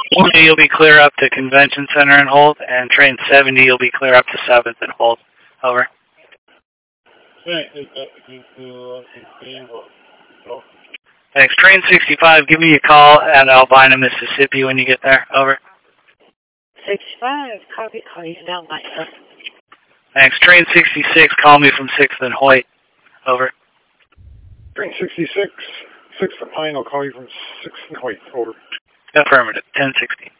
20 you'll be clear up to Convention Center and hold, and train 70 you'll be clear up to 7th and hold. Over. Thanks. Train 65, give me a call at Albina, Mississippi when you get there. Over. 65, copy, call you down by stuff. Thanks. Train 66, call me from 6th and Hoyt. Over. Train 66, 6th and Pine, I'll call you from 6th and Hoyt. Over. Affirmative. 1060.